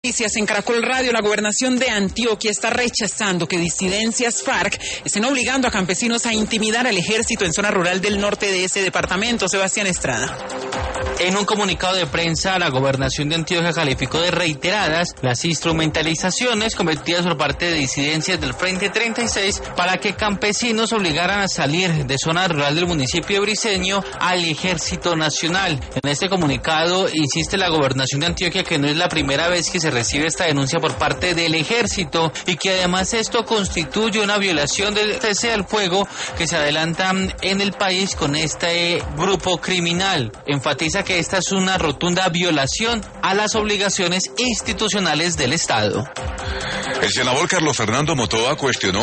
Noticias en Caracol Radio. La gobernación de Antioquia está rechazando que disidencias FARC estén obligando a campesinos a intimidar al ejército en zona rural del norte de ese departamento. Sebastián Estrada. En un comunicado de prensa, la gobernación de Antioquia calificó de reiteradas las instrumentalizaciones cometidas por parte de disidencias del Frente 36 para que campesinos obligaran a salir de zona rural del municipio de Briceño al Ejército Nacional. En este comunicado insiste la gobernación de Antioquia que no es la primera vez que se recibe esta denuncia por parte del ejército y que además esto constituye una violación del cese al fuego que se adelanta en el país con este grupo criminal. Enfatiza que esta es una rotunda violación a las obligaciones institucionales del Estado. El senador Carlos Fernando Motoa cuestionó